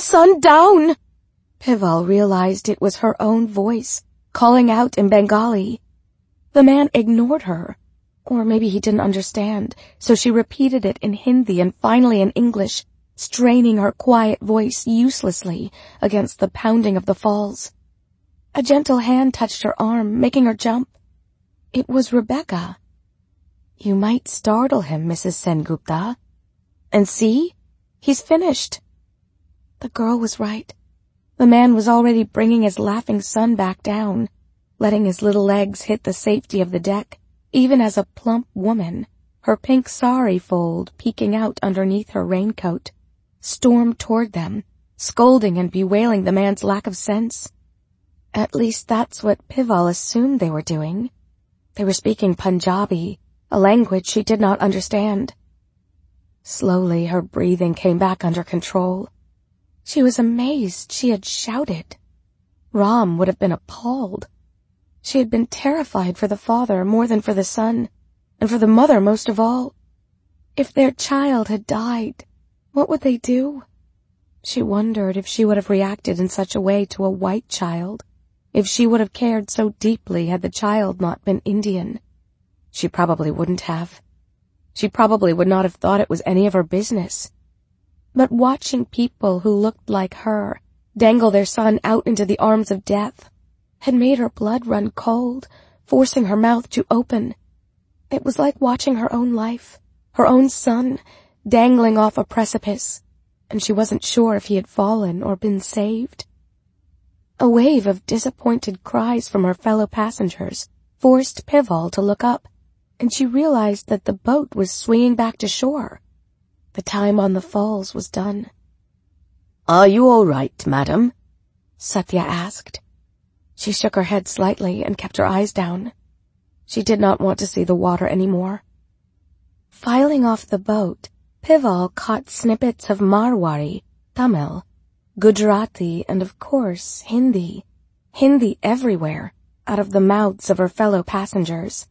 son down!" Pival realized it was her own voice, calling out in Bengali. The man ignored her, or maybe he didn't understand, so she repeated it in Hindi and finally in English, straining her quiet voice uselessly against the pounding of the falls. A gentle hand touched her arm, making her jump. It was Rebecca. "You might startle him, Mrs. Sengupta. And see, he's finished." The girl was right. The man was already bringing his laughing son back down, letting his little legs hit the safety of the deck, even as a plump woman, her pink sari fold peeking out underneath her raincoat, stormed toward them, scolding and bewailing the man's lack of sense. At least that's what Pival assumed they were doing. They were speaking Punjabi, a language she did not understand. Slowly her breathing came back under control. She was amazed she had shouted. Ram would have been appalled. She had been terrified for the father more than for the son, and for the mother most of all. If their child had died, what would they do? She wondered if she would have reacted in such a way to a white child, if she would have cared so deeply had the child not been Indian. She probably wouldn't have. She probably would not have thought it was any of her business. But watching people who looked like her dangle their son out into the arms of death had made her blood run cold, forcing her mouth to open. It was like watching her own life, her own son, dangling off a precipice, and she wasn't sure if he had fallen or been saved. A wave of disappointed cries from her fellow passengers forced Pival to look up, and she realized that the boat was swinging back to shore. The time on the falls was done. "Are you all right, madam?" Satya asked. She shook her head slightly and kept her eyes down. She did not want to see the water anymore. Filing off the boat, Pival caught snippets of Marwari, Tamil, Gujarati, and of course Hindi. Hindi everywhere, out of the mouths of her fellow passengers.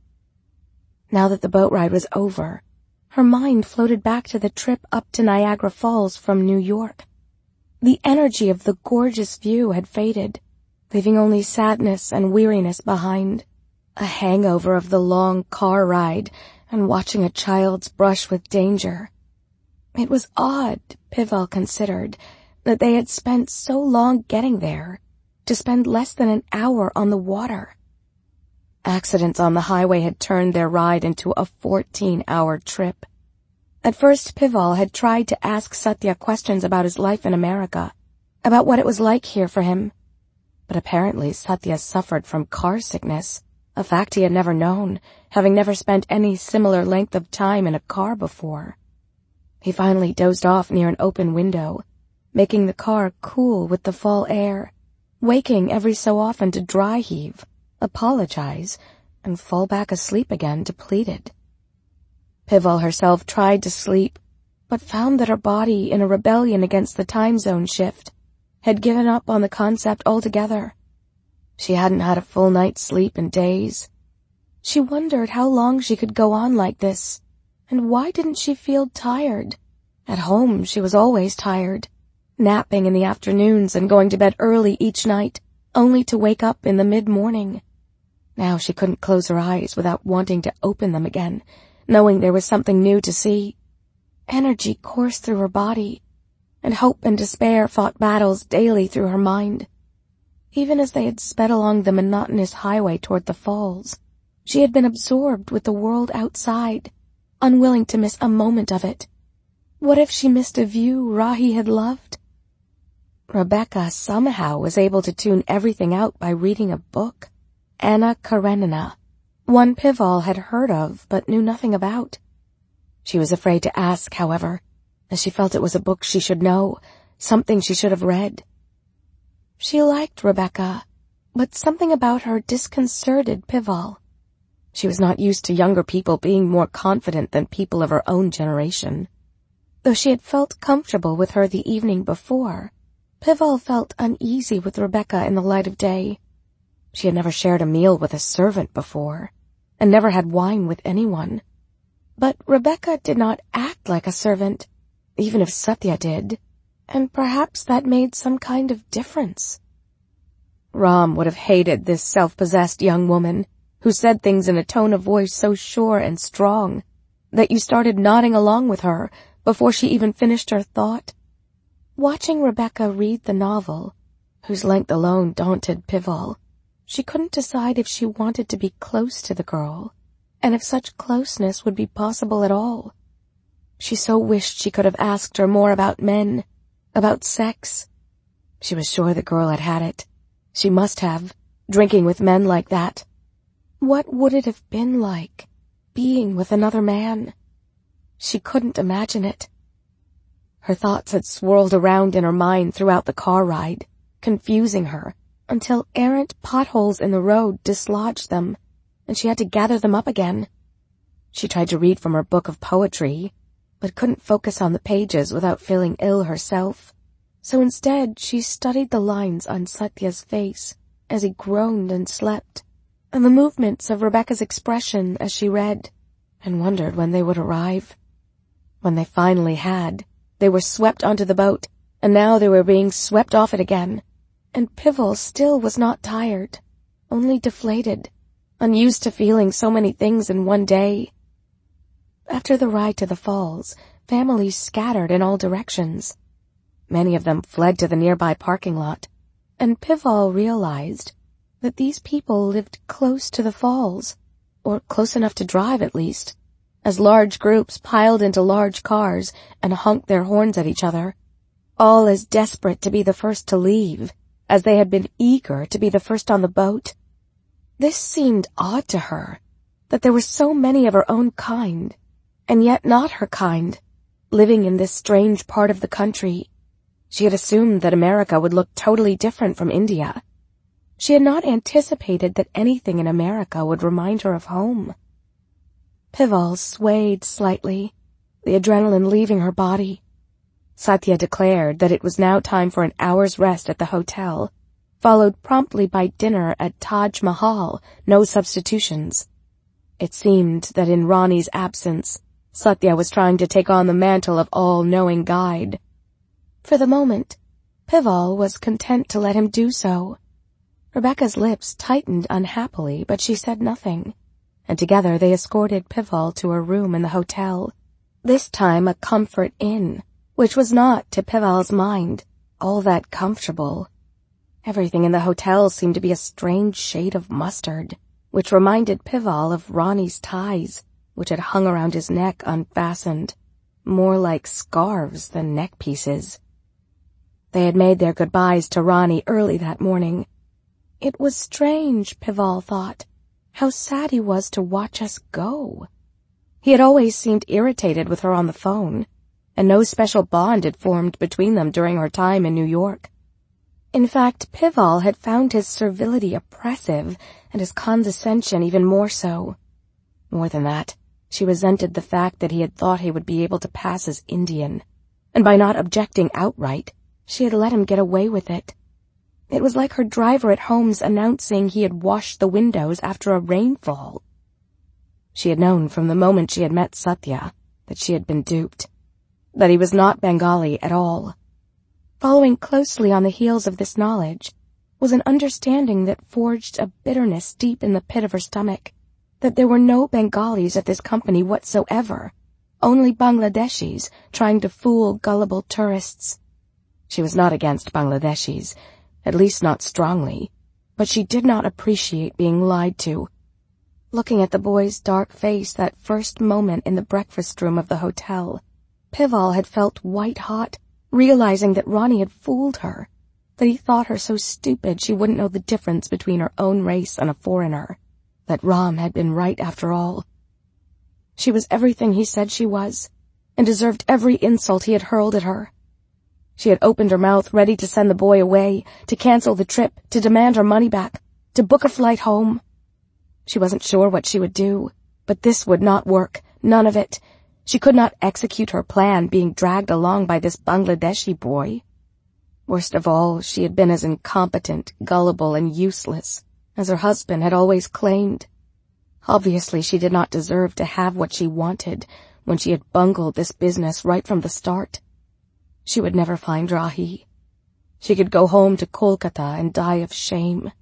Now that the boat ride was over, her mind floated back to the trip up to Niagara Falls from New York. The energy of the gorgeous view had faded, leaving only sadness and weariness behind, a hangover of the long car ride and watching a child's brush with danger. It was odd, Pival considered, that they had spent so long getting there, to spend less than an hour on the water. Accidents on the highway had turned their ride into a 14-hour trip. At first, Pival had tried to ask Satya questions about his life in America, about what it was like here for him. But apparently Satya suffered from car sickness, a fact he had never known, having never spent any similar length of time in a car before. He finally dozed off near an open window, making the car cool with the fall air, waking every so often to dry heave, apologize, and fall back asleep again depleted. Pival herself tried to sleep, but found that her body, in a rebellion against the time zone shift, had given up on the concept altogether. She hadn't had a full night's sleep in days. She wondered how long she could go on like this, and why didn't she feel tired? At home she was always tired, napping in the afternoons and going to bed early each night, only to wake up in the mid-morning. Now she couldn't close her eyes without wanting to open them again, knowing there was something new to see. Energy coursed through her body, and hope and despair fought battles daily through her mind. Even as they had sped along the monotonous highway toward the falls, she had been absorbed with the world outside, unwilling to miss a moment of it. What if she missed a view Rahi had loved? Rebecca somehow was able to tune everything out by reading a book, Anna Karenina, one Pival had heard of but knew nothing about. She was afraid to ask, however, as she felt it was a book she should know, something she should have read. She liked Rebecca, but something about her disconcerted Pival. She was not used to younger people being more confident than people of her own generation. Though she had felt comfortable with her the evening before, Pival felt uneasy with Rebecca in the light of day. She had never shared a meal with a servant before, and never had wine with anyone. But Rebecca did not act like a servant, even if Satya did, and perhaps that made some kind of difference. Ram would have hated this self-possessed young woman who said things in a tone of voice so sure and strong that you started nodding along with her before she even finished her thought. Watching Rebecca read the novel, whose length alone daunted Pival, she couldn't decide if she wanted to be close to the girl, and if such closeness would be possible at all. She so wished she could have asked her more about men, about sex. She was sure the girl had it. She must have, drinking with men like that. What would it have been like, being with another man? She couldn't imagine it. Her thoughts had swirled around in her mind throughout the car ride, confusing her, until errant potholes in the road dislodged them, and she had to gather them up again. She tried to read from her book of poetry, but couldn't focus on the pages without feeling ill herself. So instead she studied the lines on Satya's face as he groaned and slept, and the movements of Rebecca's expression as she read, and wondered when they would arrive. When they finally had, they were swept onto the boat, and now they were being swept off it again, and Pival still was not tired, only deflated, unused to feeling so many things in one day. After the ride to the falls, families scattered in all directions. Many of them fled to the nearby parking lot, and Pival realized that these people lived close to the falls, or close enough to drive at least, as large groups piled into large cars and honked their horns at each other, all as desperate to be the first to leave as they had been eager to be the first on the boat. This seemed odd to her, that there were so many of her own kind, and yet not her kind, living in this strange part of the country. She had assumed that America would look totally different from India. She had not anticipated that anything in America would remind her of home. Pival swayed slightly, the adrenaline leaving her body. Satya declared that it was now time for an hour's rest at the hotel, followed promptly by dinner at Taj Mahal, no substitutions. It seemed that in Ronnie's absence, Satya was trying to take on the mantle of all-knowing guide. For the moment, Pival was content to let him do so. Rebecca's lips tightened unhappily, but she said nothing, and together they escorted Pival to a room in the hotel, this time a comfort inn, which was not, to Pival's mind, all that comfortable. Everything in the hotel seemed to be a strange shade of mustard, which reminded Pival of Ronnie's ties, which had hung around his neck unfastened, more like scarves than neck pieces. They had made their goodbyes to Ronnie early that morning. It was strange, Pival thought, how sad he was to watch us go. He had always seemed irritated with her on the phone, and no special bond had formed between them during her time in New York. In fact, Pival had found his servility oppressive and his condescension even more so. More than that, she resented the fact that he had thought he would be able to pass as Indian, and by not objecting outright, she had let him get away with it. It was like her driver at Home's announcing he had washed the windows after a rainfall. She had known from the moment she had met Satya that she had been duped, that he was not Bengali at all. Following closely on the heels of this knowledge was an understanding that forged a bitterness deep in the pit of her stomach, that there were no Bengalis at this company whatsoever, only Bangladeshis trying to fool gullible tourists. She was not against Bangladeshis, at least not strongly, but she did not appreciate being lied to. Looking at the boy's dark face that first moment in the breakfast room of the hotel, Pival had felt white-hot, realizing that Ronnie had fooled her, that he thought her so stupid she wouldn't know the difference between her own race and a foreigner, that Ram had been right after all. She was everything he said she was, and deserved every insult he had hurled at her. She had opened her mouth ready to send the boy away, to cancel the trip, to demand her money back, to book a flight home. She wasn't sure what she would do, but this would not work, none of it. She could not execute her plan being dragged along by this Bangladeshi boy. Worst of all, she had been as incompetent, gullible, and useless as her husband had always claimed. Obviously, she did not deserve to have what she wanted when she had bungled this business right from the start. She would never find Rahi. She could go home to Kolkata and die of shame.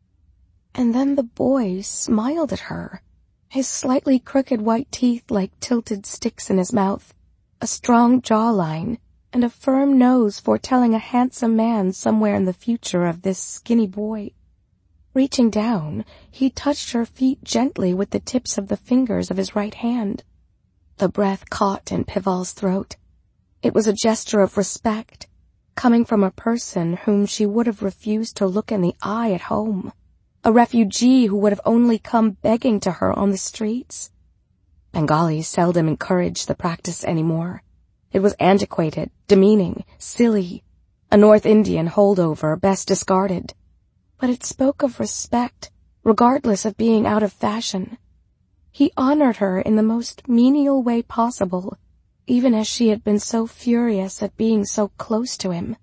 And then the boy smiled at her, his slightly crooked white teeth like tilted sticks in his mouth, a strong jawline, and a firm nose foretelling a handsome man somewhere in the future of this skinny boy. Reaching down, he touched her feet gently with the tips of the fingers of his right hand. The breath caught in Pival's throat. It was a gesture of respect, coming from a person whom she would have refused to look in the eye at home, a refugee who would have only come begging to her on the streets. Bengalis seldom encouraged the practice anymore. It was antiquated, demeaning, silly, a North Indian holdover best discarded. But it spoke of respect, regardless of being out of fashion. He honored her in the most menial way possible, even as she had been so furious at being so close to him.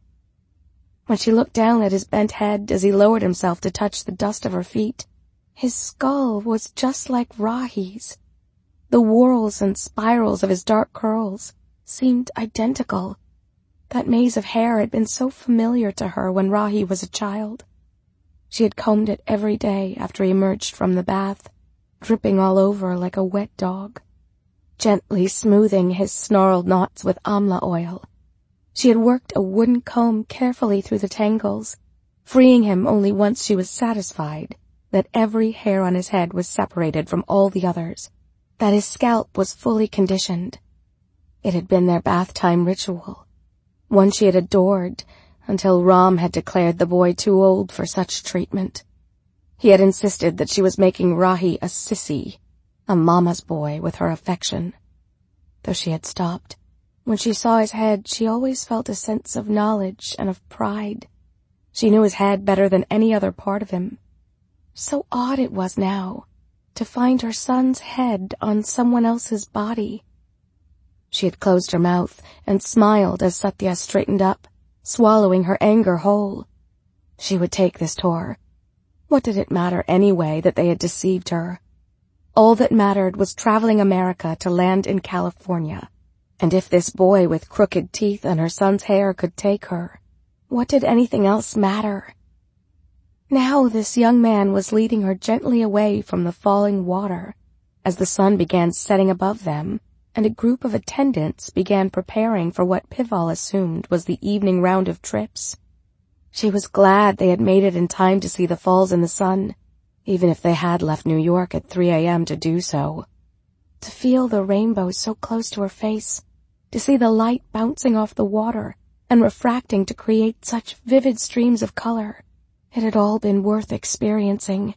When she looked down at his bent head as he lowered himself to touch the dust of her feet, his skull was just like Rahi's. The whorls and spirals of his dark curls seemed identical. That maze of hair had been so familiar to her when Rahi was a child. She had combed it every day after he emerged from the bath, dripping all over like a wet dog, gently smoothing his snarled knots with amla oil. She had worked a wooden comb carefully through the tangles, freeing him only once she was satisfied that every hair on his head was separated from all the others, that his scalp was fully conditioned. It had been their bath-time ritual, one she had adored, until Ram had declared the boy too old for such treatment. He had insisted that she was making Rahi a sissy, a mama's boy with her affection. Though she had stopped, when she saw his head, she always felt a sense of knowledge and of pride. She knew his head better than any other part of him. So odd it was now, to find her son's head on someone else's body. She had closed her mouth and smiled as Satya straightened up, swallowing her anger whole. She would take this tour. What did it matter anyway that they had deceived her? All that mattered was traveling America to land in California. And if this boy with crooked teeth and her son's hair could take her, what did anything else matter? Now this young man was leading her gently away from the falling water as the sun began setting above them, and a group of attendants began preparing for what Pival assumed was the evening round of trips. She was glad they had made it in time to see the falls in the sun, even if they had left New York at 3 a.m. to do so. To feel the rainbow so close to her face, to see the light bouncing off the water and refracting to create such vivid streams of color, it had all been worth experiencing.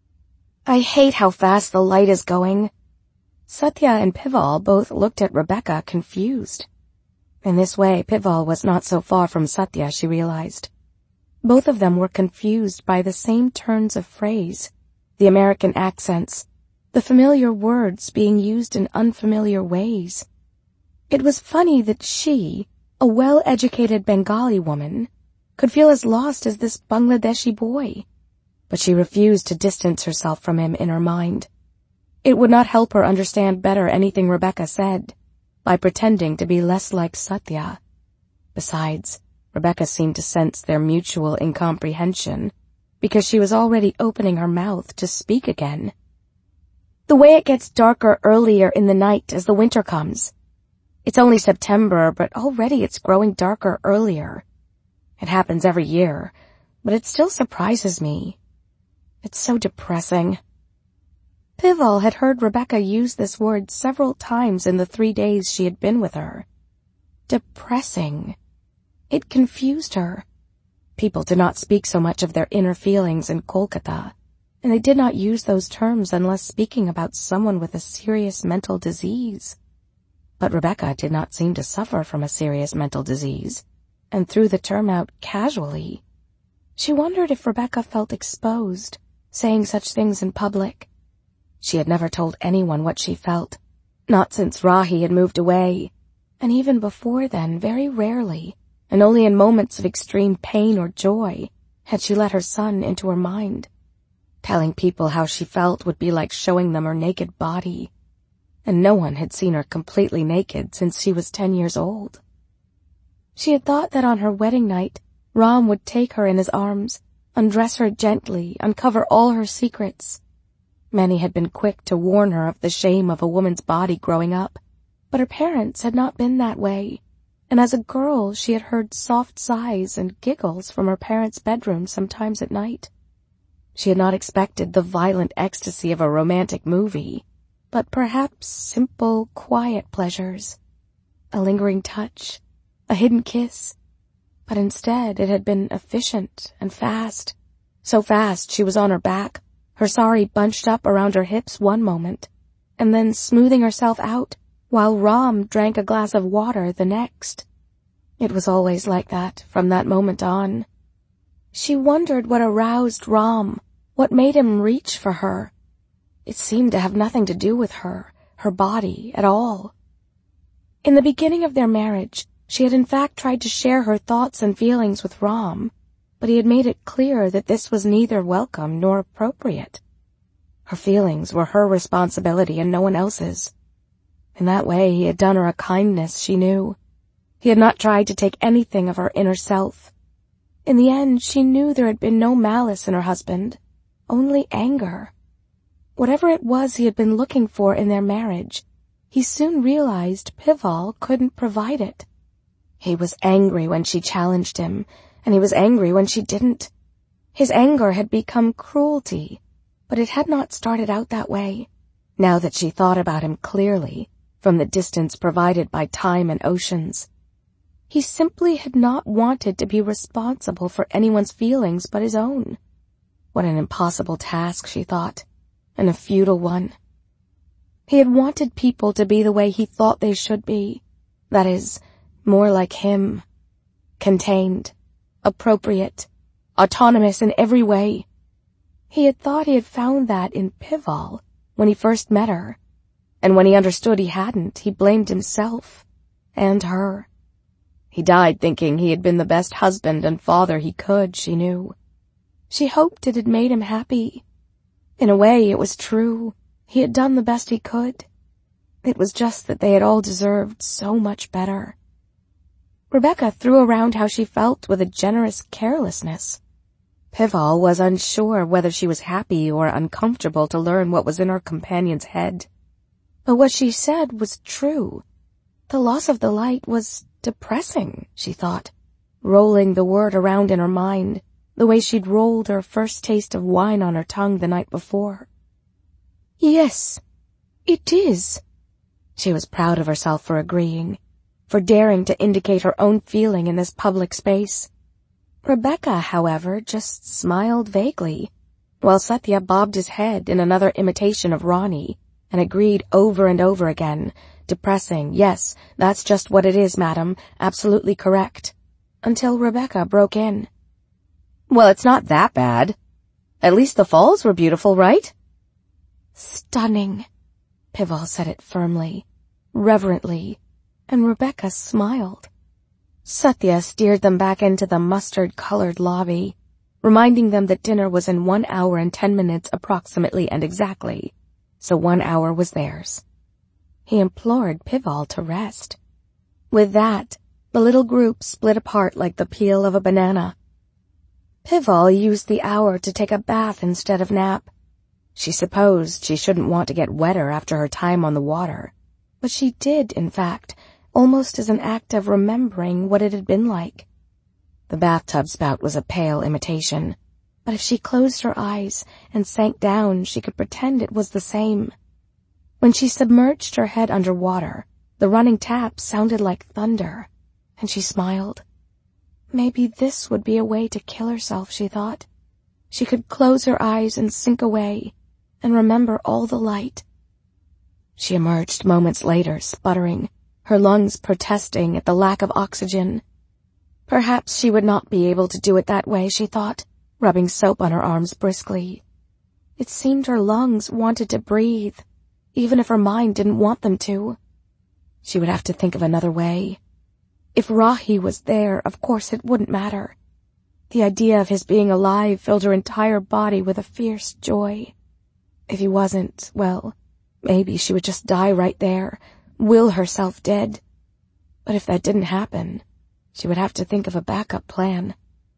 "I hate how fast the light is going." Satya and Pival both looked at Rebecca, confused. In this way, Pival was not so far from Satya, she realized. Both of them were confused by the same turns of phrase, the American accents, the familiar words being used in unfamiliar ways. It was funny that she, a well-educated Bengali woman, could feel as lost as this Bangladeshi boy, but she refused to distance herself from him in her mind. It would not help her understand better anything Rebecca said, by pretending to be less like Satya. Besides, Rebecca seemed to sense their mutual incomprehension, because she was already opening her mouth to speak again. "The way it gets darker earlier in the night as the winter comes. It's only September, but already it's growing darker earlier. It happens every year, but it still surprises me. It's so depressing." Pival had heard Rebecca use this word several times in the 3 days she had been with her. Depressing. It confused her. People did not speak so much of their inner feelings in Kolkata, and they did not use those terms unless speaking about someone with a serious mental disease. But Rebecca did not seem to suffer from a serious mental disease, and threw the term out casually. She wondered if Rebecca felt exposed, saying such things in public. She had never told anyone what she felt, not since Rahi had moved away, and even before then, very rarely, and only in moments of extreme pain or joy, had she let her son into her mind. Telling people how she felt would be like showing them her naked body, and no one had seen her completely naked since she was 10 years old. She had thought that on her wedding night, Ram would take her in his arms, undress her gently, uncover all her secrets. Many had been quick to warn her of the shame of a woman's body growing up, but her parents had not been that way, and as a girl she had heard soft sighs and giggles from her parents' bedroom sometimes at night. She had not expected the violent ecstasy of a romantic movie, but perhaps simple, quiet pleasures. A lingering touch, a hidden kiss. But instead it had been efficient and fast. So fast she was on her back, her sari bunched up around her hips one moment, and then smoothing herself out while Ram drank a glass of water the next. It was always like that from that moment on. She wondered what aroused Ram, what made him reach for her. It seemed to have nothing to do with her body, at all. In the beginning of their marriage, she had in fact tried to share her thoughts and feelings with Ram, but he had made it clear that this was neither welcome nor appropriate. Her feelings were her responsibility and no one else's. In that way he had done her a kindness, she knew. He had not tried to take anything of her inner self. In the end, she knew there had been no malice in her husband, only anger. Whatever it was he had been looking for in their marriage, he soon realized Pival couldn't provide it. He was angry when she challenged him, and he was angry when she didn't. His anger had become cruelty, but it had not started out that way, now that she thought about him clearly, from the distance provided by time and oceans. He simply had not wanted to be responsible for anyone's feelings but his own. What an impossible task, she thought, and a futile one. He had wanted people to be the way he thought they should be, that is, more like him, contained, appropriate, autonomous in every way. He had thought he had found that in Pival when he first met her, and when he understood he hadn't, he blamed himself and her. He died thinking he had been the best husband and father he could, she knew. She hoped it had made him happy. In a way, it was true. He had done the best he could. It was just that they had all deserved so much better. Rebecca threw around how she felt with a generous carelessness. Pival was unsure whether she was happy or uncomfortable to learn what was in her companion's head. But what she said was true. The loss of the light was depressing, she thought, rolling the word around in her mind, the way she'd rolled her first taste of wine on her tongue the night before. Yes, it is. She was proud of herself for agreeing, for daring to indicate her own feeling in this public space. Rebecca, however, just smiled vaguely, while Satya bobbed his head in another imitation of Ronnie, and agreed over and over again, depressing, yes, that's just what it is, madam, absolutely correct, until Rebecca broke in. Well, it's not that bad. At least the falls were beautiful, right? Stunning. Pival said it firmly, reverently, and Rebecca smiled. Satya steered them back into the mustard-colored lobby, reminding them that dinner was in 1 hour and 10 minutes approximately and exactly, so 1 hour was theirs. He implored Pival to rest. With that, the little group split apart like the peel of a banana. Pival used the hour to take a bath instead of nap. She supposed she shouldn't want to get wetter after her time on the water, but she did, in fact, almost as an act of remembering what it had been like. The bathtub spout was a pale imitation, but if she closed her eyes and sank down, she could pretend it was the same. When she submerged her head under water, the running tap sounded like thunder, and she smiled. Maybe this would be a way to kill herself, she thought. She could close her eyes and sink away, and remember all the light. She emerged moments later, sputtering, her lungs protesting at the lack of oxygen. Perhaps she would not be able to do it that way, she thought, rubbing soap on her arms briskly. It seemed her lungs wanted to breathe, even if her mind didn't want them to. She would have to think of another way. If Rahi was there, of course it wouldn't matter. The idea of his being alive filled her entire body with a fierce joy. If he wasn't, well, maybe she would just die right there, will herself dead. But if that didn't happen, She would have to think of a backup plan.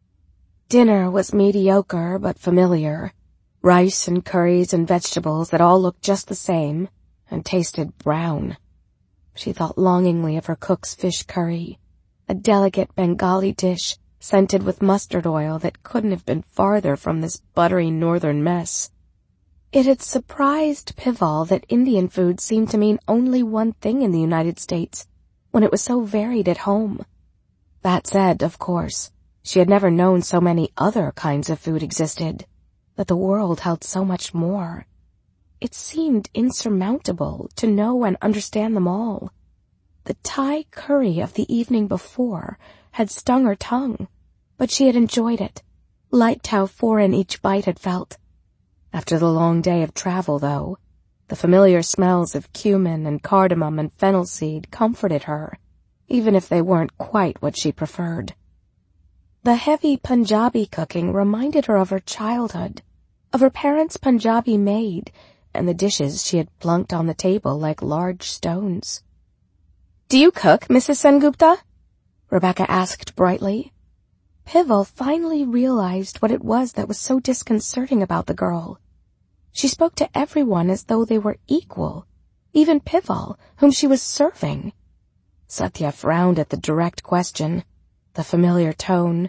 Dinner was mediocre but familiar. Rice and curries and vegetables that all looked just the same and tasted brown. She thought longingly of her cook's fish curry, a delicate Bengali dish scented with mustard oil that couldn't have been farther from this buttery northern mess. It had surprised Pival that Indian food seemed to mean only one thing in the United States, when it was so varied at home. That said, of course, she had never known so many other kinds of food existed, that the world held so much more. It seemed insurmountable to know and understand them all. The Thai curry of the evening before had stung her tongue, but she had enjoyed it, liked how foreign each bite had felt. After the long day of travel, though, the familiar smells of cumin and cardamom and fennel seed comforted her, even if they weren't quite what she preferred. The heavy Punjabi cooking reminded her of her childhood, of her parents' Punjabi maid, and the dishes she had plunked on the table like large stones. "Do you cook, Mrs. Sengupta?" Rebecca asked brightly. Pival finally realized what it was that was so disconcerting about the girl. She spoke to everyone as though they were equal, even Pival, whom she was serving. Satya frowned at the direct question, the familiar tone.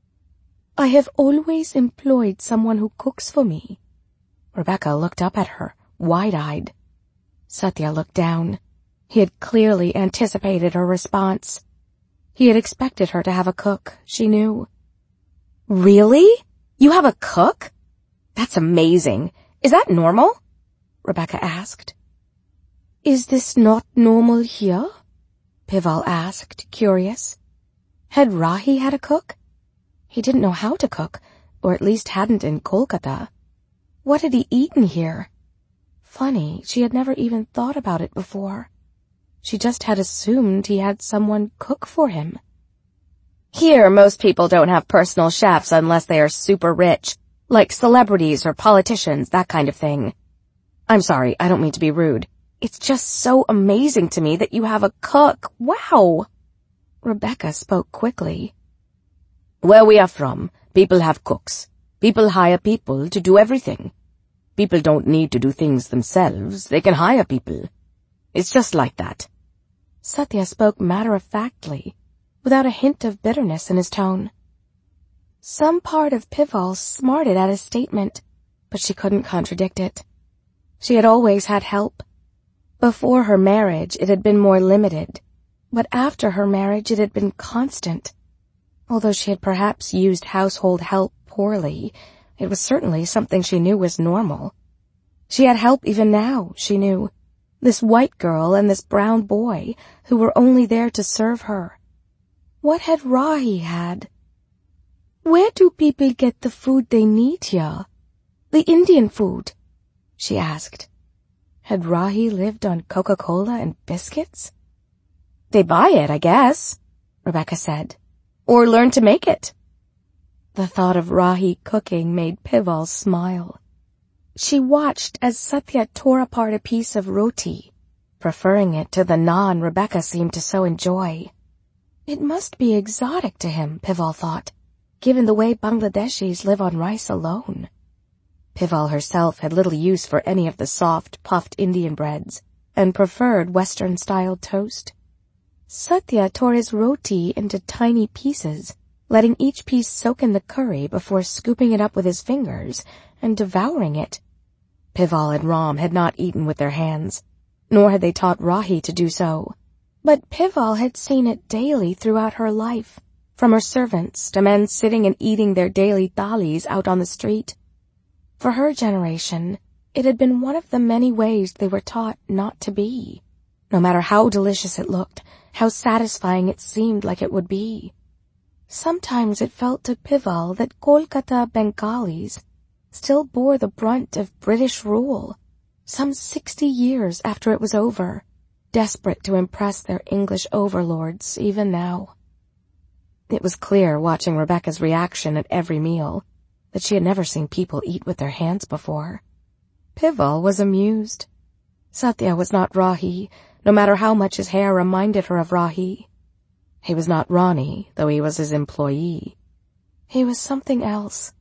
"I have always employed someone who cooks for me." Rebecca looked up at her, wide-eyed. Satya looked down. He had clearly anticipated her response. He had expected her to have a cook, she knew. "Really? You have a cook? That's amazing. Is that normal?" Rebecca asked. "Is this not normal here?" Pival asked, curious. Had Rahi had a cook? He didn't know how to cook, or at least hadn't in Kolkata. What had he eaten here? Funny, she had never even thought about it before. She just had assumed he had someone cook for him. "Here, most people don't have personal chefs unless they are super rich, like celebrities or politicians, that kind of thing. I'm sorry, I don't mean to be rude. It's just so amazing to me that you have a cook. Wow!" Rebecca spoke quickly. "Where we are from, people have cooks. People hire people to do everything. People don't need to do things themselves. They can hire people. It's just like that." Satya spoke matter-of-factly, without a hint of bitterness in his tone. Some part of Pival smarted at his statement, but she couldn't contradict it. She had always had help. Before her marriage, it had been more limited, but after her marriage, it had been constant. Although she had perhaps used household help poorly, it was certainly something she knew was normal. She had help even now, she knew. This white girl and this brown boy, who were only there to serve her. What had Rahi had? "Where do people get the food they need here? The Indian food?" she asked. Had Rahi lived on Coca-Cola and biscuits? "They buy it, I guess," Rebecca said. "Or learn to make it." The thought of Rahi cooking made Pival smile. She watched as Satya tore apart a piece of roti, preferring it to the naan Rebecca seemed to so enjoy. It must be exotic to him, Pival thought, given the way Bangladeshis live on rice alone. Pival herself had little use for any of the soft, puffed Indian breads, and preferred Western-style toast. Satya tore his roti into tiny pieces, letting each piece soak in the curry before scooping it up with his fingers and devouring it. Pival and Ram had not eaten with their hands, nor had they taught Rahi to do so. But Pival had seen it daily throughout her life, from her servants to men sitting and eating their daily thalis out on the street. For her generation, it had been one of the many ways they were taught not to be, no matter how delicious it looked, how satisfying it seemed like it would be. Sometimes it felt to Pival that Kolkata Bengalis still bore the brunt of British rule, some 60 years after it was over, desperate to impress their English overlords even now. It was clear, watching Rebecca's reaction at every meal, that she had never seen people eat with their hands before. Pival was amused. Satya was not Rahi, no matter how much his hair reminded her of Rahi. He was not Ronnie, though he was his employee. He was something else.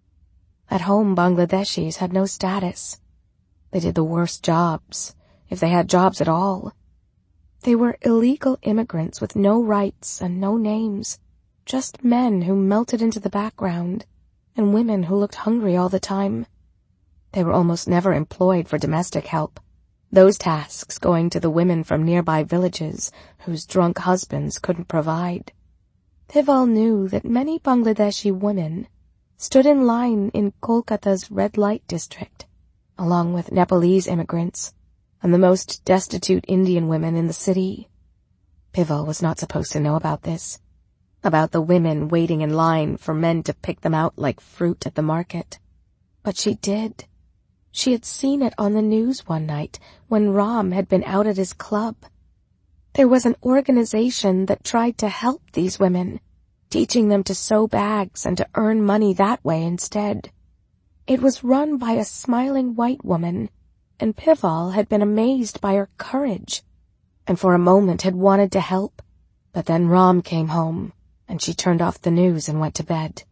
At home, Bangladeshis had no status. They did the worst jobs, if they had jobs at all. They were illegal immigrants with no rights and no names, just men who melted into the background, and women who looked hungry all the time. They were almost never employed for domestic help, those tasks going to the women from nearby villages whose drunk husbands couldn't provide. Pival knew that many Bangladeshi women stood in line in Kolkata's red light district, along with Nepalese immigrants and the most destitute Indian women in the city. Pival was not supposed to know about this, about the women waiting in line for men to pick them out like fruit at the market. But she did. She had seen it on the news one night when Ram had been out at his club. There was an organization that tried to help these women, teaching them to sew bags and to earn money that way instead. It was run by a smiling white woman, and Pival had been amazed by her courage, and for a moment had wanted to help. But then Ram came home, and she turned off the news and went to bed.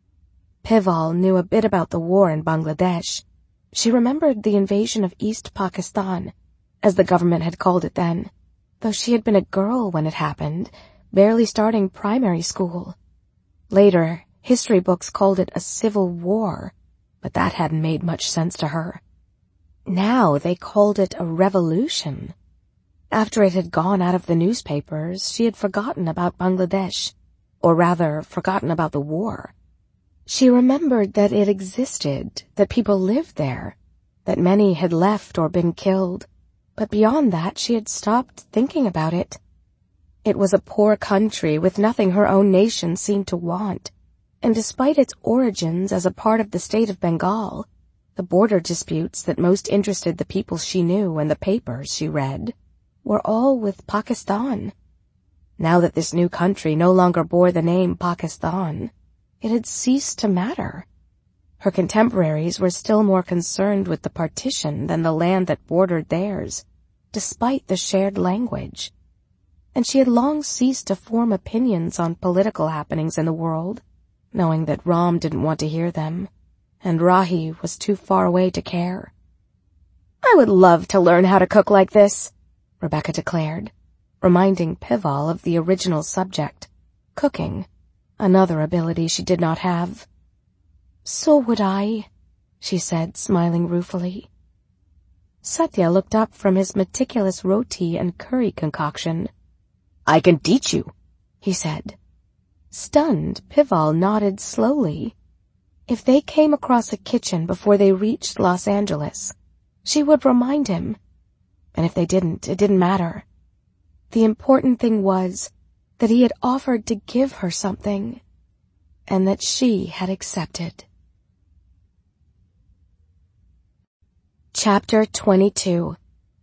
Pival knew a bit about the war in Bangladesh. She remembered the invasion of East Pakistan, as the government had called it then, though she had been a girl when it happened, barely starting primary school. Later, history books called it a civil war, but that hadn't made much sense to her. Now they called it a revolution. After it had gone out of the newspapers, she had forgotten about Bangladesh, or rather, forgotten about the war. She remembered that it existed, that people lived there, that many had left or been killed, but beyond that she had stopped thinking about it. It was a poor country with nothing her own nation seemed to want, and despite its origins as a part of the state of Bengal, the border disputes that most interested the people she knew and the papers she read were all with Pakistan. Now that this new country no longer bore the name Pakistan, it had ceased to matter. Her contemporaries were still more concerned with the partition than the land that bordered theirs, despite the shared language. And she had long ceased to form opinions on political happenings in the world, knowing that Ram didn't want to hear them, and Rahi was too far away to care. "I would love to learn how to cook like this," Rebecca declared, reminding Pival of the original subject, cooking, another ability she did not have. "So would I," she said, smiling ruefully. Satya looked up from his meticulous roti and curry concoction. "I can teach you," he said. Stunned, Pival nodded slowly. If they came across a kitchen before they reached Los Angeles, she would remind him. And if they didn't, it didn't matter. The important thing was that he had offered to give her something, and that she had accepted. Chapter 22.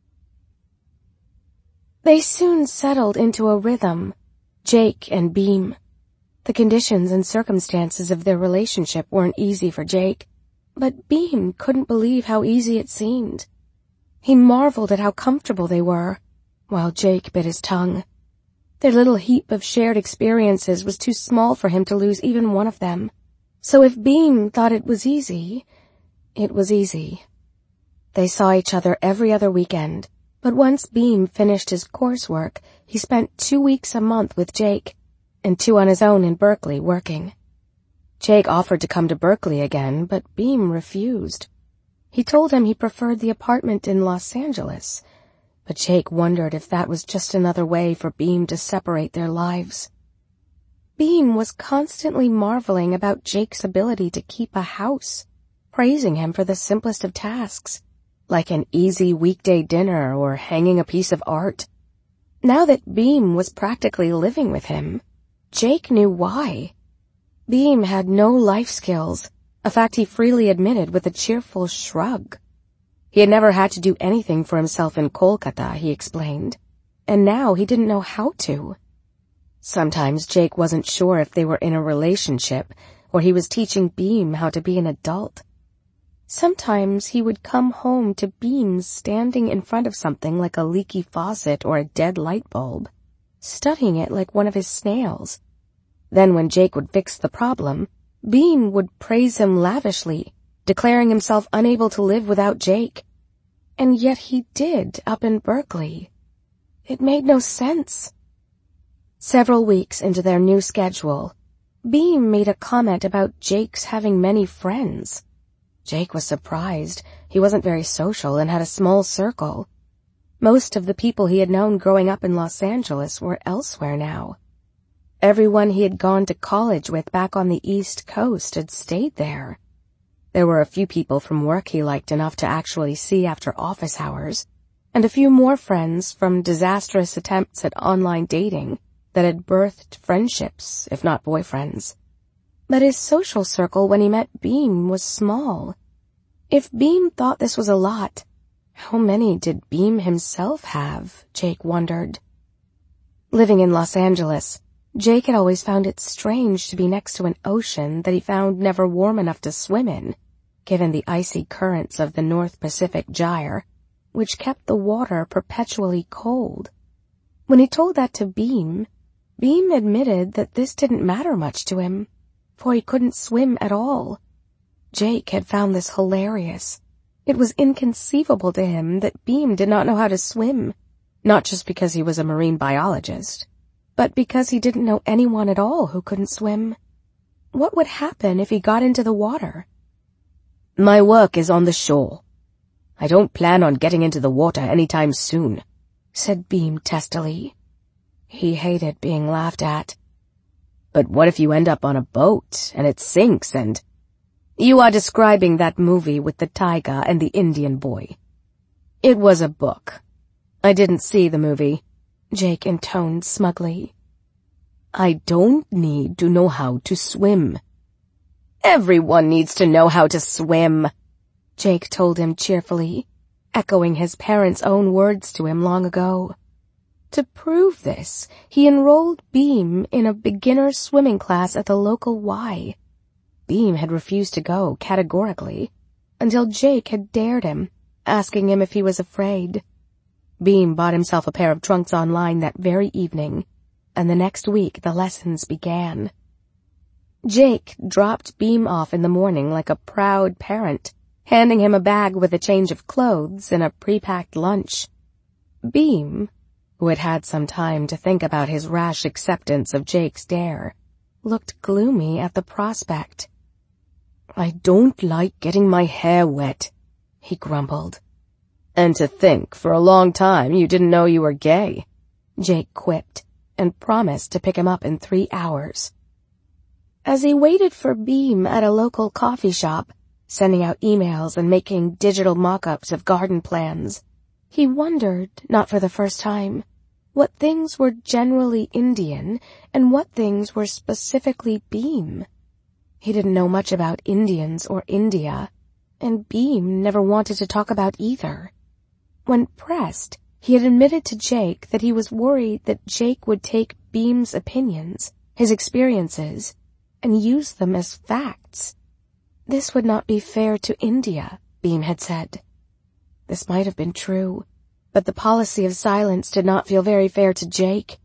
They soon settled into a rhythm, Jake and Beam. The conditions and circumstances of their relationship weren't easy for Jake, but Beam couldn't believe how easy it seemed. He marveled at how comfortable they were, while Jake bit his tongue. Their little heap of shared experiences was too small for him to lose even one of them. So if Beam thought it was easy, it was easy. They saw each other every other weekend, but once Beam finished his coursework, he spent 2 weeks a month with Jake, and 2 on his own in Berkeley working. Jake offered to come to Berkeley again, but Beam refused. He told him he preferred the apartment in Los Angeles, but Jake wondered if that was just another way for Beam to separate their lives. Beam was constantly marveling about Jake's ability to keep a house, praising him for the simplest of tasks, like an easy weekday dinner or hanging a piece of art. Now that Beam was practically living with him, Jake knew why. Beam had no life skills, a fact he freely admitted with a cheerful shrug. He had never had to do anything for himself in Kolkata, he explained, and now he didn't know how to. Sometimes Jake wasn't sure if they were in a relationship or he was teaching Beam how to be an adult. Sometimes he would come home to Beam standing in front of something like a leaky faucet or a dead light bulb, studying it like one of his snails. Then when Jake would fix the problem, Beam would praise him lavishly, declaring himself unable to live without Jake. And yet he did up in Berkeley. It made no sense. Several weeks into their new schedule, Beam made a comment about Jake's having many friends. Jake was surprised. He wasn't very social and had a small circle. Most of the people he had known growing up in Los Angeles were elsewhere now. Everyone he had gone to college with back on the East Coast had stayed there. There were a few people from work he liked enough to actually see after office hours, and a few more friends from disastrous attempts at online dating that had birthed friendships, if not boyfriends. But his social circle when he met Beam was small. If Beam thought this was a lot, how many did Beam himself have, Jake wondered. Living in Los Angeles, Jake had always found it strange to be next to an ocean that he found never warm enough to swim in, given the icy currents of the North Pacific Gyre, which kept the water perpetually cold. When he told that to Beam admitted that this didn't matter much to him, for he couldn't swim at all. Jake had found this hilarious. It was inconceivable to him that Beam did not know how to swim, not just because he was a marine biologist, but because he didn't know anyone at all who couldn't swim. What would happen if he got into the water? My work is on the shore. I don't plan on getting into the water anytime soon, said Beam testily. He hated being laughed at. But what if you end up on a boat and it sinks and... You are describing that movie with the tiger and the Indian boy. It was a book. I didn't see the movie, Jake intoned smugly. I don't need to know how to swim. Everyone needs to know how to swim, Jake told him cheerfully, echoing his parents' own words to him long ago. To prove this, he enrolled Beam in a beginner swimming class at the local Y. Beam had refused to go categorically, until Jake had dared him, asking him if he was afraid. Beam bought himself a pair of trunks online that very evening, and the next week the lessons began. Jake dropped Beam off in the morning like a proud parent, handing him a bag with a change of clothes and a pre-packed lunch. Beam, who had had some time to think about his rash acceptance of Jake's dare, looked gloomy at the prospect. I don't like getting my hair wet, he grumbled. And to think, for a long time you didn't know you were gay, Jake quipped, and promised to pick him up in 3 hours. As he waited for Beam at a local coffee shop, sending out emails and making digital mock-ups of garden plans, he wondered, not for the first time, what things were generally Indian and what things were specifically Beam. He didn't know much about Indians or India, and Beam never wanted to talk about either. When pressed, he had admitted to Jake that he was worried that Jake would take Beam's opinions, his experiences, and use them as facts. This would not be fair to India, Beam had said. This might have been true, but the policy of silence did not feel very fair to Jake.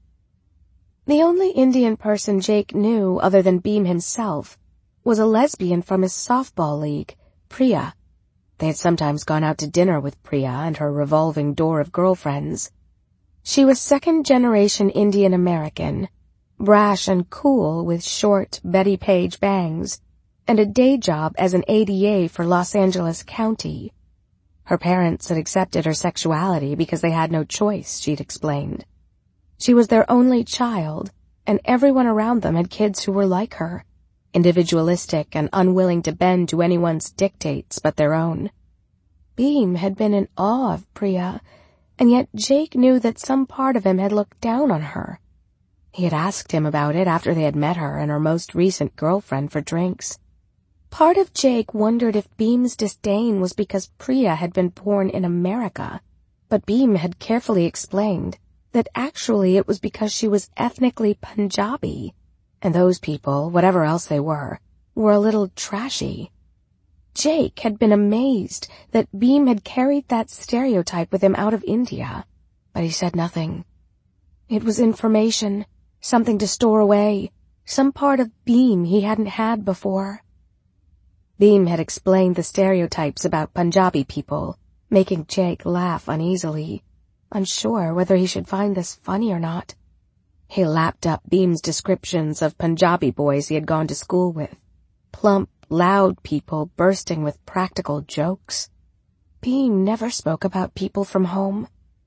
The only Indian person Jake knew other than Beam himself was a lesbian from his softball league, Priya. They had sometimes gone out to dinner with Priya and her revolving door of girlfriends. She was second-generation Indian American, brash and cool with short Betty Page bangs, and a day job as an ADA for Los Angeles County. Her parents had accepted her sexuality because they had no choice, she'd explained. She was their only child, and everyone around them had kids who were like her, individualistic and unwilling to bend to anyone's dictates but their own. Beam had been in awe of Priya, and yet Jake knew that some part of him had looked down on her. He had asked him about it after they had met her and her most recent girlfriend for drinks. Part of Jake wondered if Beam's disdain was because Priya had been born in America, but Beam had carefully explained that actually it was because she was ethnically Punjabi, and those people, whatever else they were a little trashy. Jake had been amazed that Beam had carried that stereotype with him out of India, but he said nothing. It was information, something to store away, some part of Beam he hadn't had before. Beam had explained the stereotypes about Punjabi people, making Jake laugh uneasily, unsure whether he should find this funny or not. He lapped up Beam's descriptions of Punjabi boys he had gone to school with, plump, loud people bursting with practical jokes. Beam never spoke about people from home.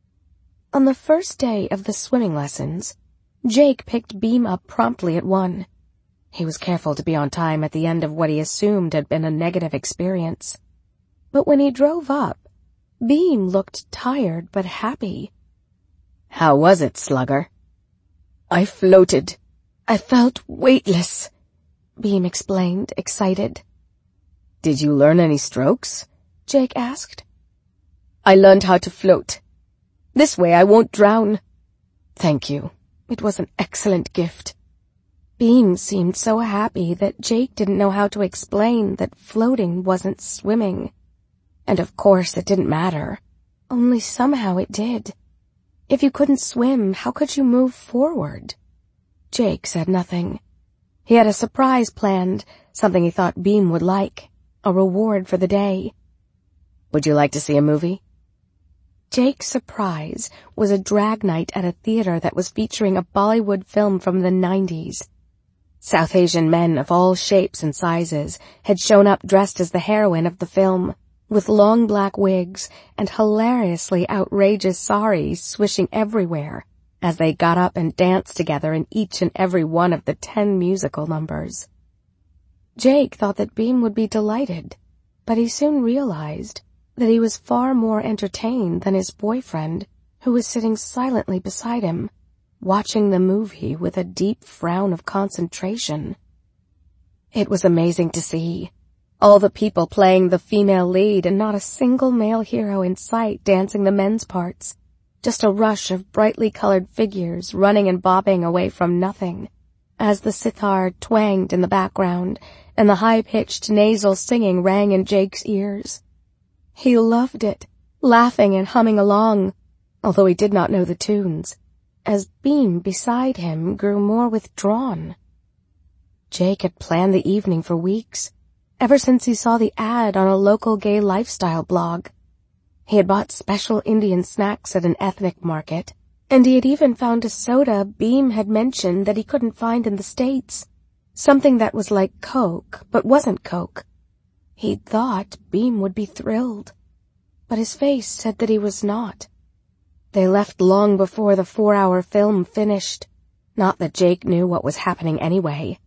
On the first day of the swimming lessons, Jake picked Beam up promptly at 1. He was careful to be on time at the end of what he assumed had been a negative experience. But when he drove up, Beam looked tired but happy. "How was it, slugger?" "I floated. I felt weightless," Beam explained, excited. "Did you learn any strokes?" Jake asked. "I learned how to float. This way I won't drown." "Thank you. It was an excellent gift." Beam seemed so happy that Jake didn't know how to explain that floating wasn't swimming. And of course it didn't matter. Only somehow it did. If you couldn't swim, how could you move forward? Jake said nothing. He had a surprise planned, something he thought Beam would like, a reward for the day. "Would you like to see a movie?" Jake's surprise was a drag night at a theater that was featuring a Bollywood film from the 90s. South Asian men of all shapes and sizes had shown up dressed as the heroine of the film, with long black wigs and hilariously outrageous saris swishing everywhere as they got up and danced together in each and every one of the 10 musical numbers. Jake thought that Beam would be delighted, but he soon realized that he was far more entertained than his boyfriend, who was sitting silently beside him, watching the movie with a deep frown of concentration. It was amazing to see. All the people playing the female lead and not a single male hero in sight dancing the men's parts. Just a rush of brightly colored figures running and bobbing away from nothing, as the sitar twanged in the background and the high-pitched nasal singing rang in Jake's ears. He loved it, laughing and humming along, although he did not know the tunes, as Beam beside him grew more withdrawn. Jake had planned the evening for weeks, ever since he saw the ad on a local gay lifestyle blog. He had bought special Indian snacks at an ethnic market, and he had even found a soda Beam had mentioned that he couldn't find in the States, something that was like Coke but wasn't Coke. He'd thought Beam would be thrilled, but his face said that he was not. They left long before the 4-hour film finished, not that Jake knew what was happening anyway.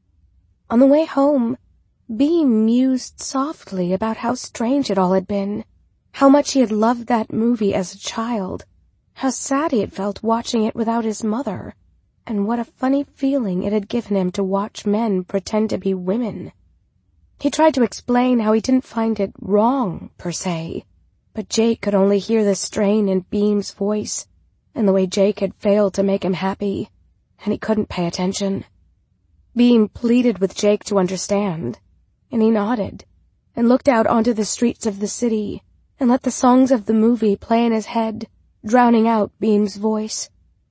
On the way home, Beam mused softly about how strange it all had been, how much he had loved that movie as a child, how sad he had felt watching it without his mother, and what a funny feeling it had given him to watch men pretend to be women. He tried to explain how he didn't find it wrong, per se, but Jake could only hear the strain in Beam's voice, and the way Jake had failed to make him happy, and he couldn't pay attention. Beam pleaded with Jake to understand, and he nodded, and looked out onto the streets of the city, and let the songs of the movie play in his head, drowning out Beam's voice.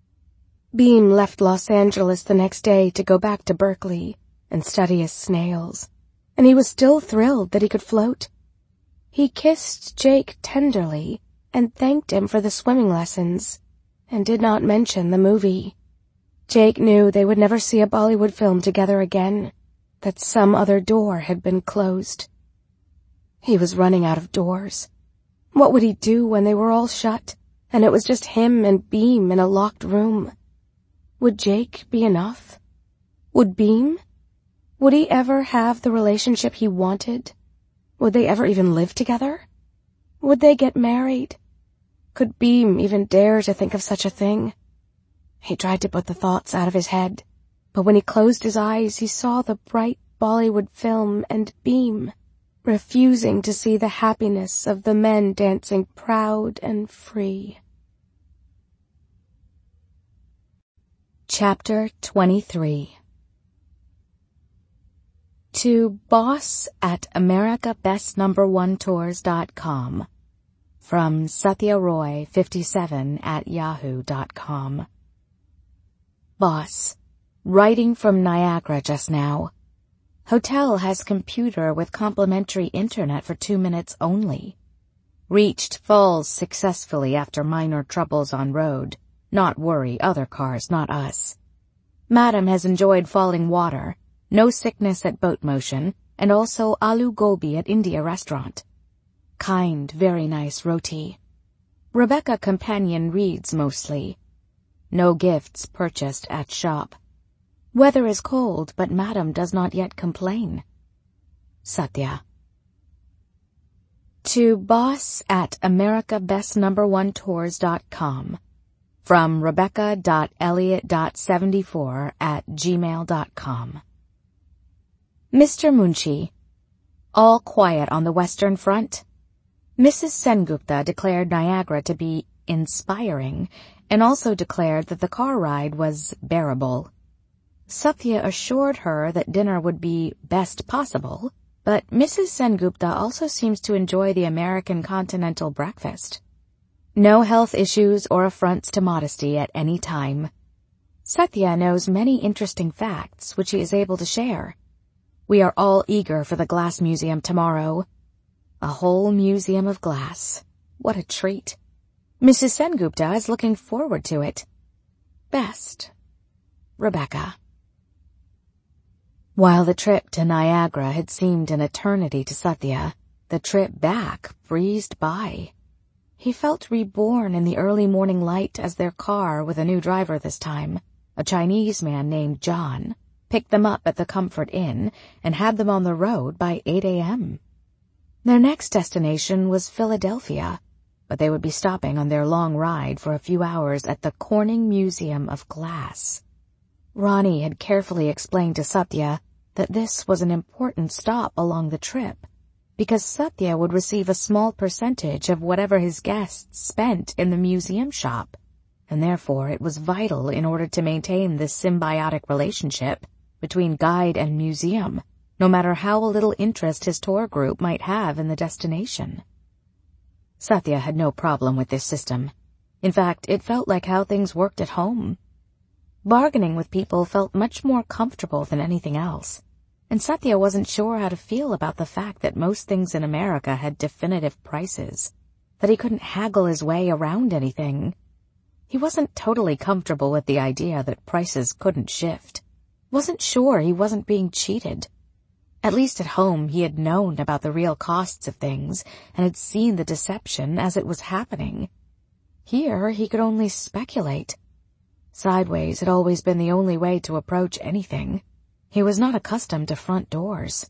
Beam left Los Angeles the next day to go back to Berkeley and study his snails, and he was still thrilled that he could float. He kissed Jake tenderly and thanked him for the swimming lessons, and did not mention the movie. Jake knew they would never see a Bollywood film together again, that some other door had been closed. He was running out of doors. What would he do when they were all shut, and it was just him and Beam in a locked room? Would Jake be enough? Would Beam? Would he ever have the relationship he wanted? Would they ever even live together? Would they get married? Could Beam even dare to think of such a thing? He tried to put the thoughts out of his head, but when he closed his eyes, he saw the bright Bollywood film and Beam, refusing to see the happiness of the men dancing proud and free. Chapter 23. To boss at AmericaBestNumber1Tours.com from Satya Roy 57 at yahoo.com. Boss, writing from Niagara just now. Hotel has computer with complimentary internet for 2 minutes only. Reached Falls successfully after minor troubles on road. Not worry, other cars, not us. Madam has enjoyed falling water, no sickness at boat motion, and also aloo gobi at India restaurant. Kind, very nice roti. Rebecca companion reads mostly. No gifts purchased at shop. Weather is cold, but Madam does not yet complain. Satya. To boss at americabestnumber1tours.com. From rebecca.elliott.74@gmail.com. Mr. Munshi. All quiet on the Western Front. Mrs. Sengupta declared Niagara to be inspiring and also declared that the car ride was bearable. Satya assured her that dinner would be best possible, but Mrs. Sengupta also seems to enjoy the American continental breakfast. No health issues or affronts to modesty at any time. Satya knows many interesting facts which he is able to share. We are all eager for the Glass Museum tomorrow. A whole museum of glass. What a treat. Mrs. Sengupta is looking forward to it. Best. Rebecca. While the trip to Niagara had seemed an eternity to Satya, the trip back breezed by. He felt reborn in the early morning light as their car, with a new driver this time, a Chinese man named John, picked them up at the Comfort Inn and had them on the road by 8 a.m. Their next destination was Philadelphia, but they would be stopping on their long ride for a few hours at the Corning Museum of Glass. Ronnie had carefully explained to Satya that this was an important stop along the trip, because Satya would receive a small percentage of whatever his guests spent in the museum shop, and therefore it was vital in order to maintain this symbiotic relationship between guide and museum, no matter how little interest his tour group might have in the destination. Satya had no problem with this system. In fact, it felt like how things worked at home. Bargaining with people felt much more comfortable than anything else, and Satya wasn't sure how to feel about the fact that most things in America had definitive prices, that he couldn't haggle his way around anything. He wasn't totally comfortable with the idea that prices couldn't shift. Wasn't sure he wasn't being cheated. At least at home he had known about the real costs of things and had seen the deception as it was happening. Here he could only speculate. Sideways had always been the only way to approach anything. He was not accustomed to front doors.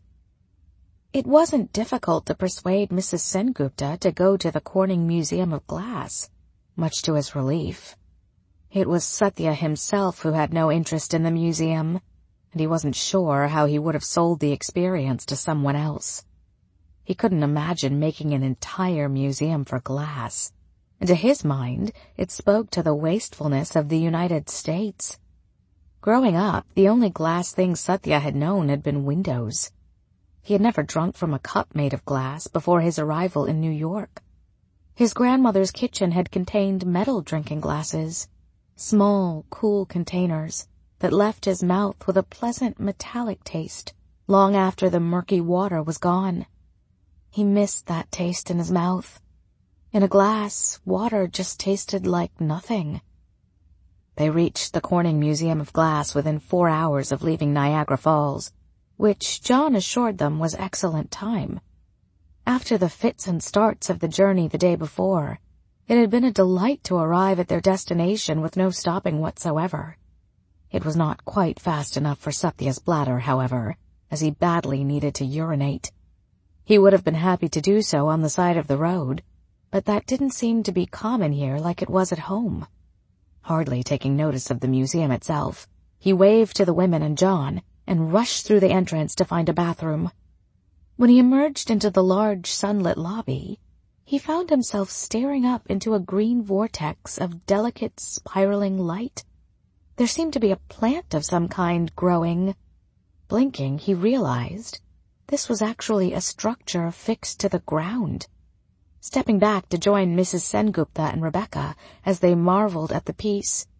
It wasn't difficult to persuade Mrs. Sengupta to go to the Corning Museum of Glass, much to his relief. It was Satya himself who had no interest in the museum, and he wasn't sure how he would have sold the experience to someone else. He couldn't imagine making an entire museum for glass, and to his mind it spoke to the wastefulness of the United States. Growing up, the only glass thing Satya had known had been windows. He had never drunk from a cup made of glass before his arrival in New York. His grandmother's kitchen had contained metal drinking glasses, small, cool containers that left his mouth with a pleasant metallic taste long after the murky water was gone. He missed that taste in his mouth. In a glass, water just tasted like nothing. They reached the Corning Museum of Glass within 4 hours of leaving Niagara Falls, which John assured them was excellent time. After the fits and starts of the journey the day before, it had been a delight to arrive at their destination with no stopping whatsoever. It was not quite fast enough for Satya's bladder, however, as he badly needed to urinate. He would have been happy to do so on the side of the road, but that didn't seem to be common here like it was at home. Hardly taking notice of the museum itself, he waved to the women and John and rushed through the entrance to find a bathroom. When he emerged into the large sunlit lobby, he found himself staring up into a green vortex of delicate spiraling light. There seemed to be a plant of some kind growing. Blinking, he realized this was actually a structure fixed to the ground. Stepping back to join Mrs. Sengupta and Rebecca as they marveled at the piece,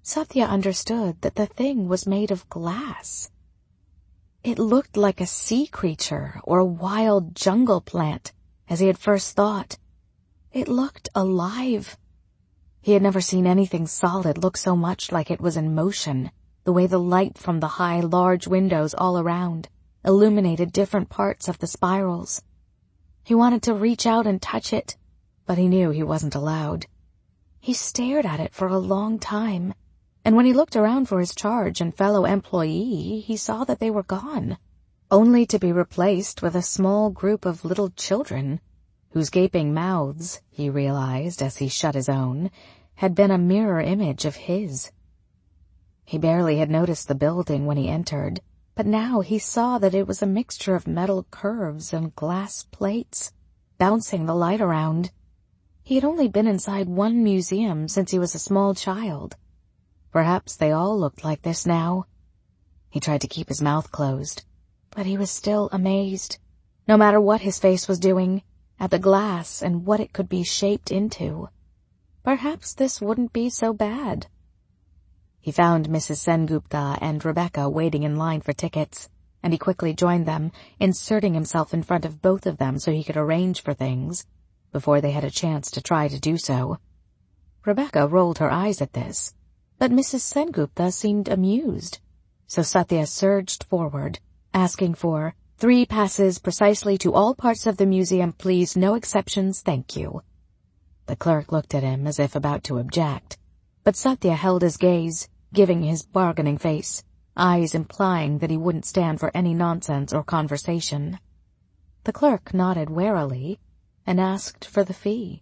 Satya understood that the thing was made of glass. It looked like a sea creature or a wild jungle plant, as he had first thought. It looked alive. He had never seen anything solid look so much like it was in motion, the way the light from the high, large windows all around illuminated different parts of the spirals. He wanted to reach out and touch it, but he knew he wasn't allowed. He stared at it for a long time, and when he looked around for his charge and fellow employee, he saw that they were gone, only to be replaced with a small group of little children, whose gaping mouths, he realized as he shut his own, had been a mirror image of his. He barely had noticed the building when he entered, but now he saw that it was a mixture of metal curves and glass plates, bouncing the light around. He had only been inside one museum since he was a small child. Perhaps they all looked like this now. He tried to keep his mouth closed, but he was still amazed, no matter what his face was doing, at the glass and what it could be shaped into. Perhaps this wouldn't be so bad. He found Mrs. Sengupta and Rebecca waiting in line for tickets, and he quickly joined them, inserting himself in front of both of them so he could arrange for things, before they had a chance to try to do so. Rebecca rolled her eyes at this, but Mrs. Sengupta seemed amused, so Satya surged forward, asking for 3 passes precisely to all parts of the museum, please, no exceptions, thank you. The clerk looked at him as if about to object, but Satya held his gaze, giving his bargaining face, eyes implying that he wouldn't stand for any nonsense or conversation. The clerk nodded warily and asked for the fee.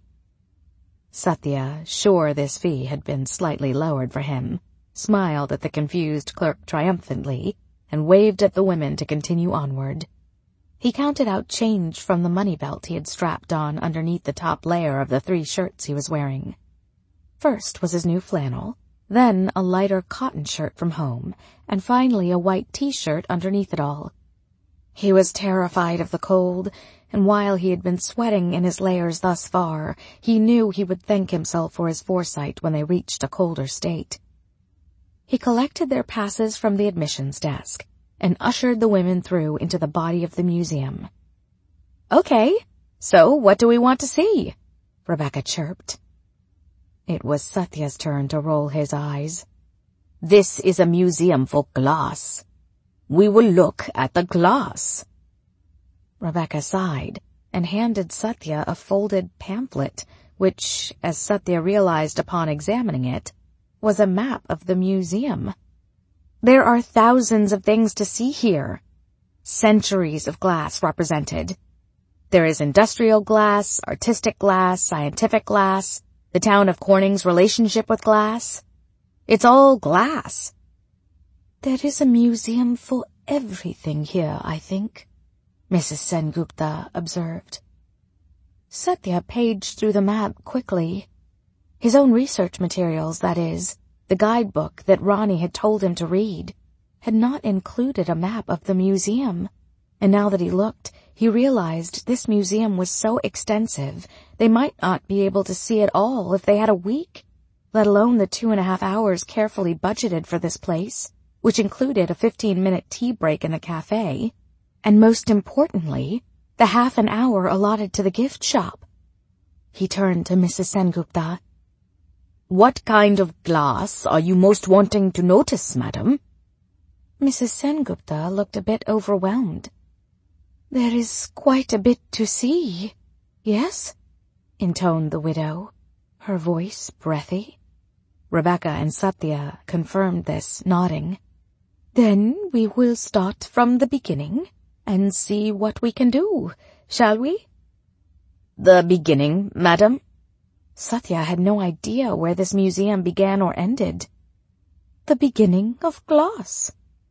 Satya, sure this fee had been slightly lowered for him, smiled at the confused clerk triumphantly and waved at the women to continue onward. He counted out change from the money belt he had strapped on underneath the top layer of the 3 shirts he was wearing. First was his new flannel, then a lighter cotton shirt from home, and finally a white t-shirt underneath it all. He was terrified of the cold, and while he had been sweating in his layers thus far, he knew he would thank himself for his foresight when they reached a colder state. He collected their passes from the admissions desk and ushered the women through into the body of the museum. "Okay, so what do we want to see?" Rebecca chirped. It was Satya's turn to roll his eyes. "This is a museum for glass. We will look at the glass." Rebecca sighed and handed Satya a folded pamphlet, which, as Satya realized upon examining it, was a map of the museum. There are thousands of things to see here. Centuries of glass represented. There is industrial glass, artistic glass, scientific glass, the town of Corning's relationship with glass. It's all glass. "There is a museum for everything here, I think," Mrs. Sengupta observed. Satya paged through the map quickly. His own research materials, that is, the guidebook that Ronnie had told him to read, had not included a map of the museum, and now that he looked, he realized this museum was so extensive they might not be able to see it all if they had a week, let alone the 2.5 hours carefully budgeted for this place, which included a 15-minute tea break in the cafe, and most importantly, the half an hour allotted to the gift shop. He turned to Mrs. Sengupta. "What kind of glass are you most wanting to notice, madam?" Mrs. Sengupta looked a bit overwhelmed. "There is quite a bit to see, yes?" intoned the widow, her voice breathy. Rebecca and Satya confirmed this, nodding. "Then we will start from the beginning and see what we can do, shall we?" "The beginning, madam?" Satya had no idea where this museum began or ended. "The beginning of glass."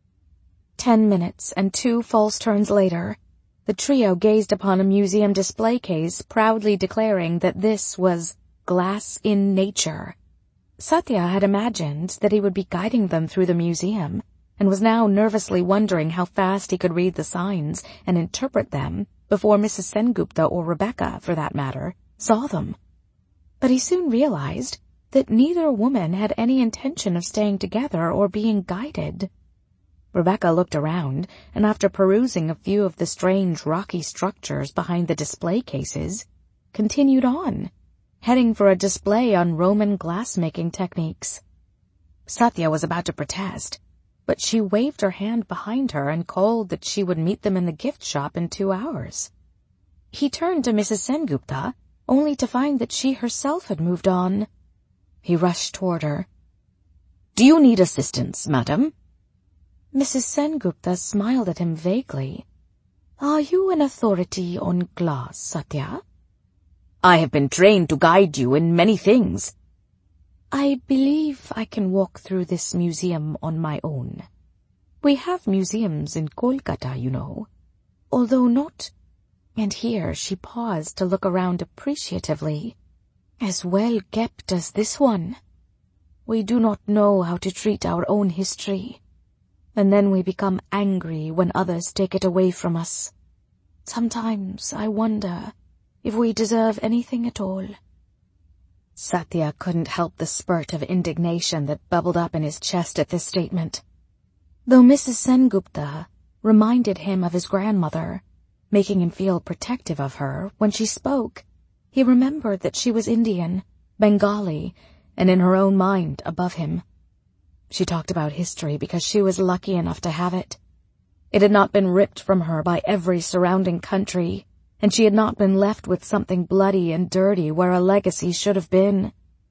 10 minutes and 2 false turns later, the trio gazed upon a museum display case proudly declaring that this was glass in nature. Satya had imagined that he would be guiding them through the museum, and was now nervously wondering how fast he could read the signs and interpret them before Mrs. Sengupta or Rebecca, for that matter, saw them. But he soon realized that neither woman had any intention of staying together or being guided. Rebecca looked around, and after perusing a few of the strange rocky structures behind the display cases, continued on, heading for a display on Roman glass-making techniques. Satya was about to protest, but she waved her hand behind her and called that she would meet them in the gift shop in 2 hours. He turned to Mrs. Sengupta, only to find that she herself had moved on. He rushed toward her. "Do you need assistance, madam?" Mrs. Sengupta smiled at him vaguely. "Are you an authority on glass, Satya?" "I have been trained to guide you in many things." "I believe I can walk through this museum on my own. We have museums in Kolkata, you know, although not—" and here she paused to look around appreciatively, "as well kept as this one. We do not know how to treat our own history, and then we become angry when others take it away from us. Sometimes I wonder if we deserve anything at all." Satya couldn't help the spurt of indignation that bubbled up in his chest at this statement. Though Mrs. Sengupta reminded him of his grandmother, making him feel protective of her, when she spoke, he remembered that she was Indian, Bengali, and in her own mind above him. She talked about history because she was lucky enough to have it. It had not been ripped from her by every surrounding country, and she had not been left with something bloody and dirty where a legacy should have been.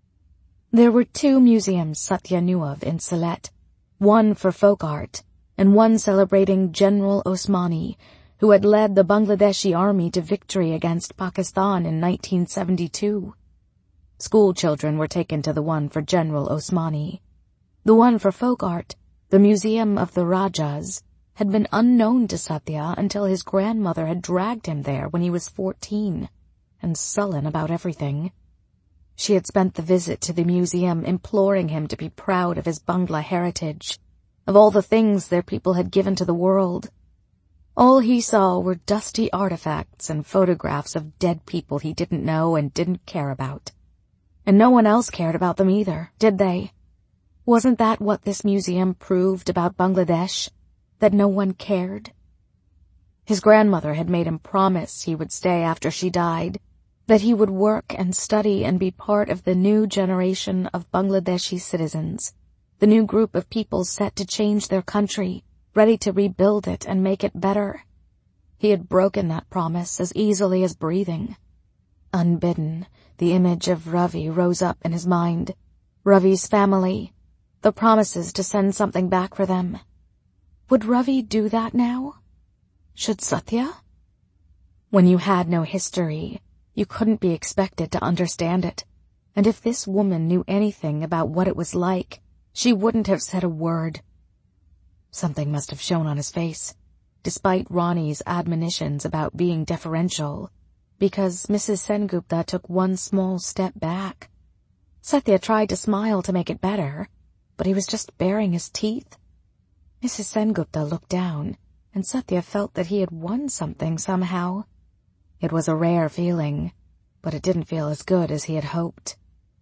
There were 2 museums Satya knew of in Sylhet, one for folk art, and one celebrating General Osmani, who had led the Bangladeshi army to victory against Pakistan in 1972. School children were taken to the one for General Osmani. The one for folk art, the Museum of the Rajas, had been unknown to Satya until his grandmother had dragged him there when he was 14, and sullen about everything. She had spent the visit to the museum imploring him to be proud of his Bangla heritage, of all the things their people had given to the world. All he saw were dusty artifacts and photographs of dead people he didn't know and didn't care about. And no one else cared about them either, did they? Wasn't that what this museum proved about Bangladesh? That no one cared? His grandmother had made him promise he would stay after she died, that he would work and study and be part of the new generation of Bangladeshi citizens, the new group of people set to change their country, ready to rebuild it and make it better. He had broken that promise as easily as breathing. Unbidden, the image of Ravi rose up in his mind. Ravi's family, the promises to send something back for them. Would Ravi do that now? Should Satya? When you had no history, you couldn't be expected to understand it, and if this woman knew anything about what it was like, she wouldn't have said a word. Something must have shown on his face, despite Ronnie's admonitions about being deferential, because Mrs. Sengupta took one small step back. Satya tried to smile to make it better, but he was just baring his teeth. Mrs. Sengupta looked down, and Satya felt that he had won something somehow. It was a rare feeling, but it didn't feel as good as he had hoped.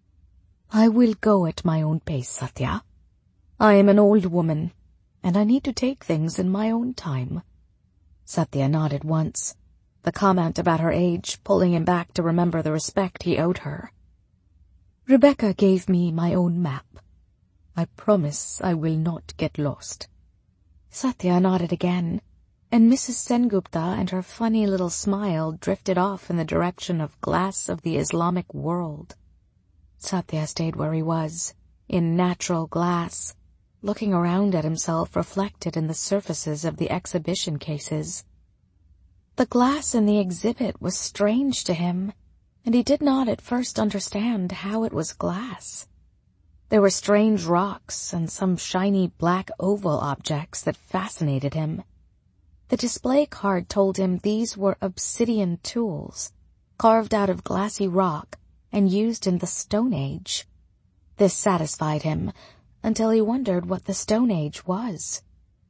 "I will go at my own pace, Satya. I am an old woman, and I need to take things in my own time." Satya nodded once, the comment about her age pulling him back to remember the respect he owed her. "Rebecca gave me my own map. I promise I will not get lost." Satya nodded again, and Mrs. Sengupta and her funny little smile drifted off in the direction of glass of the Islamic world. Satya stayed where he was, in natural glass, looking around at himself reflected in the surfaces of the exhibition cases. The glass in the exhibit was strange to him, and he did not at first understand how it was glass. There were strange rocks and some shiny black oval objects that fascinated him. The display card told him these were obsidian tools, carved out of glassy rock and used in the Stone Age. This satisfied him, until he wondered what the Stone Age was.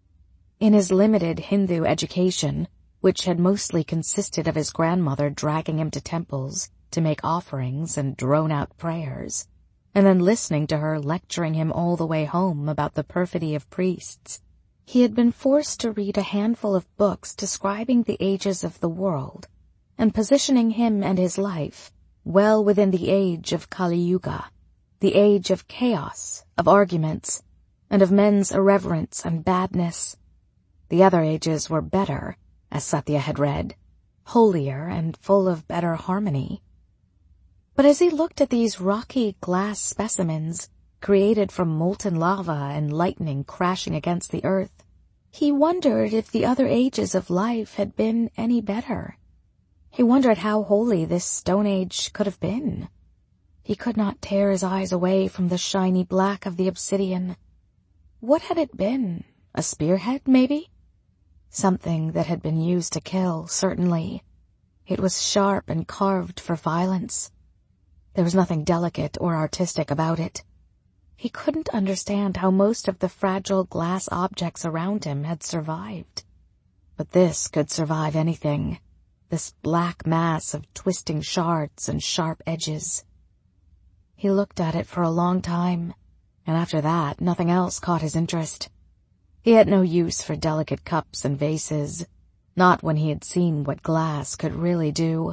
In his limited Hindu education, which had mostly consisted of his grandmother dragging him to temples to make offerings and drone out prayers, and then listening to her lecturing him all the way home about the perfidy of priests. He had been forced to read a handful of books describing the ages of the world and positioning him and his life well within the age of Kali Yuga, the age of chaos, of arguments, and of men's irreverence and badness. The other ages were better, as Satya had read, holier and full of better harmony. But as he looked at these rocky glass specimens created from molten lava and lightning crashing against the earth, he wondered if the other ages of life had been any better. He wondered how holy this Stone Age could have been. He could not tear his eyes away from the shiny black of the obsidian. What had it been? A spearhead, maybe? Something that had been used to kill, certainly. It was sharp and carved for violence. There was nothing delicate or artistic about it. He couldn't understand how most of the fragile glass objects around him had survived. But this could survive anything, this black mass of twisting shards and sharp edges. He looked at it for a long time, and after that nothing else caught his interest. He had no use for delicate cups and vases, not when he had seen what glass could really do.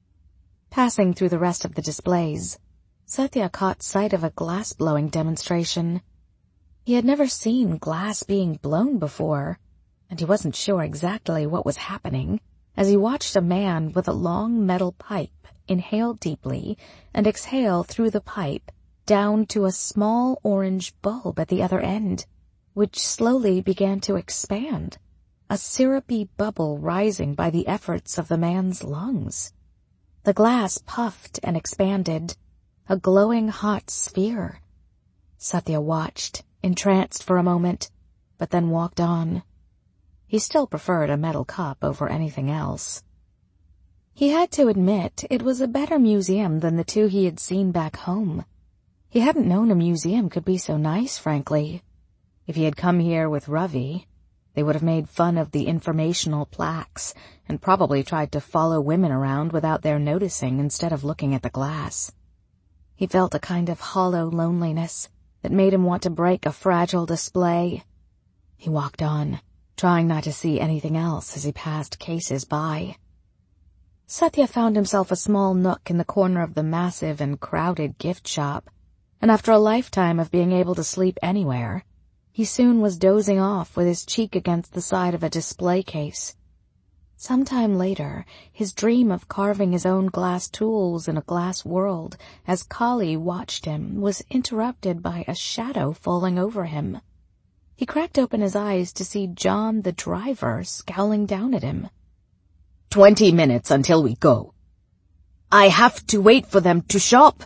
Passing through the rest of the displays, Satya caught sight of a glass-blowing demonstration. He had never seen glass being blown before, and he wasn't sure exactly what was happening as he watched a man with a long metal pipe inhale deeply and exhale through the pipe down to a small orange bulb at the other end, which slowly began to expand, a syrupy bubble rising by the efforts of the man's lungs. The glass puffed and expanded, a glowing hot sphere. Satya watched, entranced for a moment, but then walked on. He still preferred a metal cup over anything else. He had to admit it was a better museum than the two he had seen back home. He hadn't known a museum could be so nice, frankly. If he had come here with Ravi, they would have made fun of the informational plaques and probably tried to follow women around without their noticing instead of looking at the glass. He felt a kind of hollow loneliness that made him want to break a fragile display. He walked on, trying not to see anything else as he passed cases by. Satya found himself a small nook in the corner of the massive and crowded gift shop, and after a lifetime of being able to sleep anywhere, he soon was dozing off with his cheek against the side of a display case. Sometime later, his dream of carving his own glass tools in a glass world as Kali watched him was interrupted by a shadow falling over him. He cracked open his eyes to see John the driver scowling down at him. 20 minutes until we go. I have to wait for them to shop.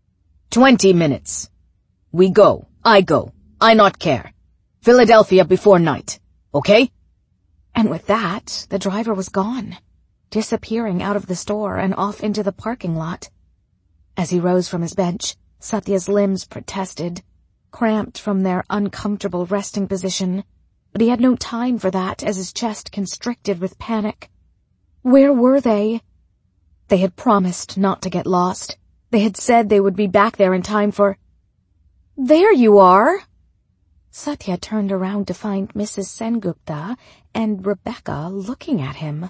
20 minutes. We go. I go. I not care. Philadelphia before night. Okay? And with that, the driver was gone, disappearing out of the store and off into the parking lot. As he rose from his bench, Satya's limbs protested, cramped from their uncomfortable resting position, but he had no time for that as his chest constricted with panic. Where were they? They had promised not to get lost. They had said they would be back there in time for... There you are! Satya turned around to find Mrs. Sengupta and Rebecca looking at him.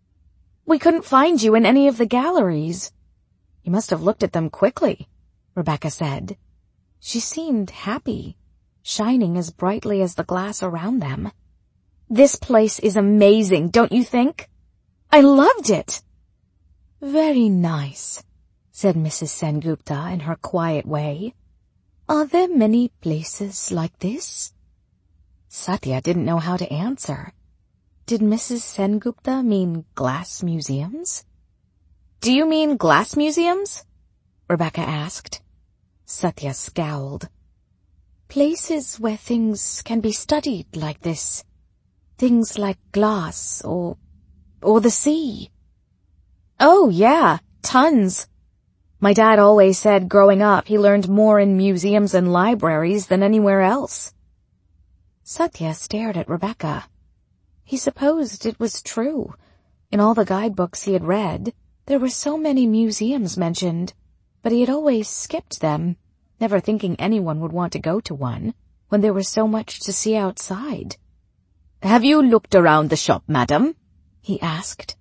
We couldn't find you in any of the galleries. You must have looked at them quickly, Rebecca said. She seemed happy, shining as brightly as the glass around them. This place is amazing, don't you think? I loved it. Very nice, said Mrs. Sengupta in her quiet way. Are there many places like this? Satya didn't know how to answer. Did Mrs. Sengupta mean glass museums? Do you mean glass museums? Rebecca asked. Satya scowled. Places where things can be studied like this. Things like glass or the sea. Oh, yeah, tons. My dad always said growing up he learned more in museums and libraries than anywhere else. Satya stared at Rebecca. He supposed it was true. In all the guidebooks he had read, there were so many museums mentioned, but he had always skipped them, never thinking anyone would want to go to one when there was so much to see outside. "Have you looked around the shop, madam?" he asked.